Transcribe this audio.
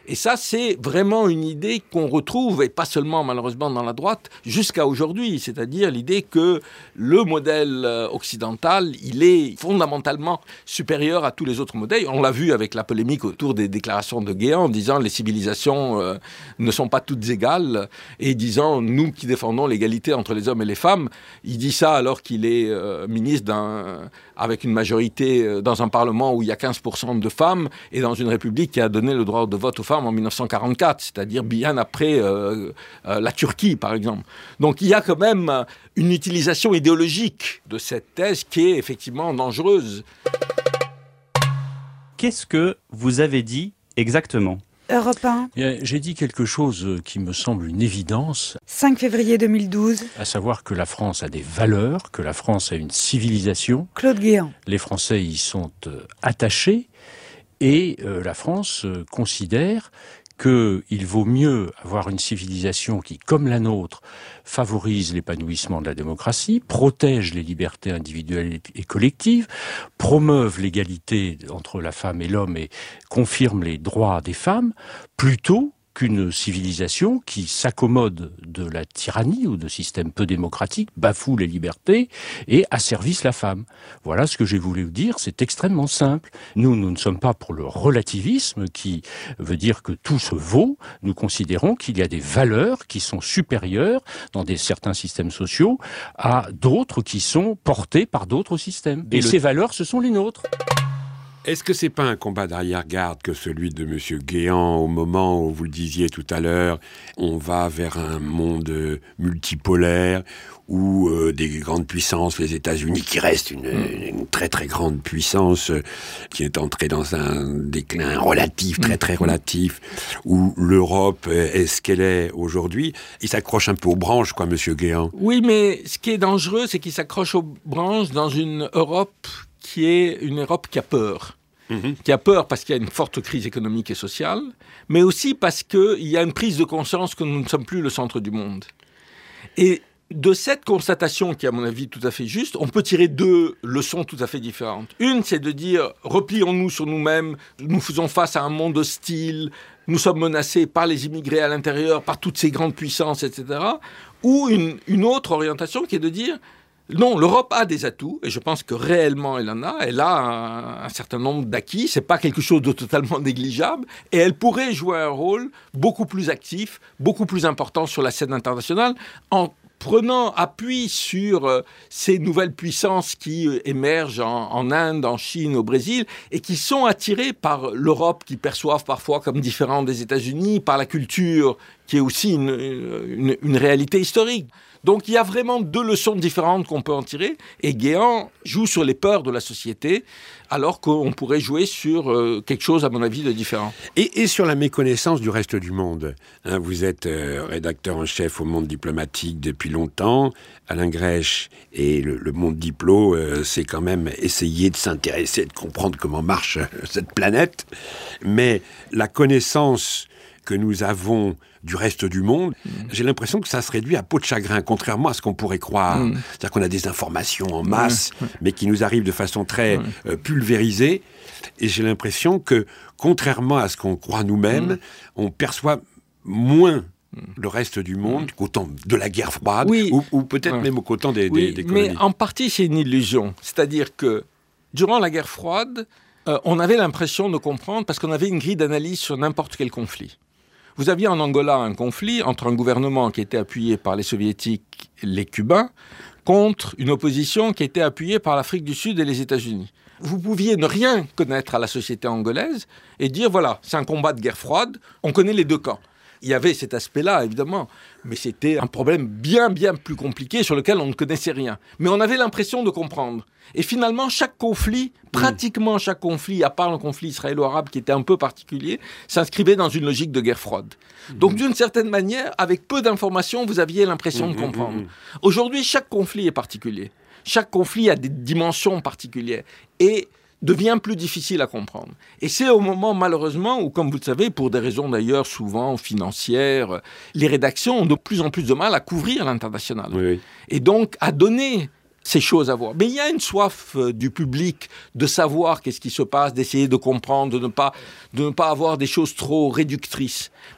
Et ça, c'est vraiment une idée qu'on retrouve, et pas seulement malheureusement dans la droite, jusqu'à aujourd'hui. C'est-à-dire l'idée que le modèle occidental, il est fondamentalement supérieur à tous les autres modèles. On l'a vu avec la polémique autour des déclarations de Guéant, en disant les civilisations ne sont pas toutes égales, et disant nous qui défendons l'égalité entre les hommes et les femmes. Il dit ça alors qu'il est ministre avec une majorité dans un parlement où il y a 15% de femmes, et dans une république qui a donné le droit de vote aux femmes en 1944, c'est-à-dire bien après la Turquie, par exemple. Donc il y a quand même une utilisation idéologique de cette thèse qui est effectivement dangereuse. Qu'est-ce que vous avez dit exactement ? Europe 1. J'ai dit quelque chose qui me semble une évidence. 5 février 2012. À savoir que la France a des valeurs, que la France a une civilisation. Claude Guéant. Les Français y sont attachés. Et la France considère qu'il vaut mieux avoir une civilisation qui, comme la nôtre, favorise l'épanouissement de la démocratie, protège les libertés individuelles et collectives, promeuve l'égalité entre la femme et l'homme et confirme les droits des femmes, plutôt qu'une civilisation qui s'accommode de la tyrannie ou de systèmes peu démocratiques, bafoue les libertés et asservisse la femme. Voilà ce que j'ai voulu vous dire, c'est extrêmement simple. Nous ne sommes pas pour le relativisme qui veut dire que tout se vaut. Nous considérons qu'il y a des valeurs qui sont supérieures dans certains systèmes sociaux à d'autres qui sont portées par d'autres systèmes. Et ces valeurs, ce sont les nôtres. Est-ce que c'est pas un combat d'arrière-garde que celui de M. Guéant au moment où, vous le disiez tout à l'heure, on va vers un monde multipolaire où des grandes puissances, les États-Unis qui restent une très très grande puissance qui est entrée dans un déclin relatif, très très relatif, où l'Europe est ce qu'elle est aujourd'hui, il s'accroche un peu aux branches, quoi, M. Guéant. Oui, mais ce qui est dangereux, c'est qu'il s'accroche aux branches dans une Europe qui est une Europe qui a peur. Qui a peur parce qu'il y a une forte crise économique et sociale, mais aussi parce qu'il y a une prise de conscience que nous ne sommes plus le centre du monde. Et de cette constatation, qui est à mon avis tout à fait juste, on peut tirer 2 leçons tout à fait différentes. Une, c'est de dire, replions-nous sur nous-mêmes, nous faisons face à un monde hostile, nous sommes menacés par les immigrés à l'intérieur, par toutes ces grandes puissances, etc. Ou une autre orientation qui est de dire, non, l'Europe a des atouts, et je pense que réellement elle en a. Elle a un certain nombre d'acquis, c'est pas quelque chose de totalement négligeable, et elle pourrait jouer un rôle beaucoup plus actif, beaucoup plus important sur la scène internationale, en prenant appui sur ces nouvelles puissances qui émergent en Inde, en Chine, au Brésil, et qui sont attirées par l'Europe, qui perçoivent parfois comme différente des États-Unis, par la culture, qui est aussi une réalité historique. Donc il y a vraiment 2 leçons différentes qu'on peut en tirer, et Guéant joue sur les peurs de la société, alors qu'on pourrait jouer sur quelque chose, à mon avis, de différent. Et sur la méconnaissance du reste du monde. Vous êtes rédacteur en chef au Monde diplomatique depuis longtemps. Alain Grèche et le Monde Diplo, c'est quand même essayer de s'intéresser, de comprendre comment marche cette planète. Mais la connaissance que nous avons du reste du monde, j'ai l'impression que ça se réduit à peau de chagrin, contrairement à ce qu'on pourrait croire. C'est-à-dire qu'on a des informations en masse, mais qui nous arrivent de façon très pulvérisée. Et j'ai l'impression que, contrairement à ce qu'on croit nous-mêmes, on perçoit moins le reste du monde qu'au temps de la guerre froide, ou peut-être même qu'au temps des colonies. Mais en partie, c'est une illusion. C'est-à-dire que, durant la guerre froide, on avait l'impression de comprendre, parce qu'on avait une grille d'analyse sur n'importe quel conflit. Vous aviez en Angola un conflit entre un gouvernement qui était appuyé par les Soviétiques et les Cubains contre une opposition qui était appuyée par l'Afrique du Sud et les États-Unis. Vous pouviez ne rien connaître à la société angolaise et dire, voilà, c'est un combat de guerre froide, on connaît les 2 camps. Il y avait cet aspect-là, évidemment, mais c'était un problème bien, bien plus compliqué sur lequel on ne connaissait rien. Mais on avait l'impression de comprendre. Et finalement, chaque conflit, pratiquement chaque conflit, à part le conflit israélo-arabe qui était un peu particulier, s'inscrivait dans une logique de guerre froide. Donc, d'une certaine manière, avec peu d'informations, vous aviez l'impression de comprendre. Aujourd'hui, chaque conflit est particulier. Chaque conflit a des dimensions particulières. Et devient plus difficile à comprendre. Et c'est au moment, malheureusement, où, comme vous le savez, pour des raisons d'ailleurs souvent financières, les rédactions ont de plus en plus de mal à couvrir l'international. Oui. Et donc à donner ces choses à voir. Mais il y a une soif du public de savoir qu'est-ce qui se passe, d'essayer de comprendre, de ne pas avoir des choses trop réductrices.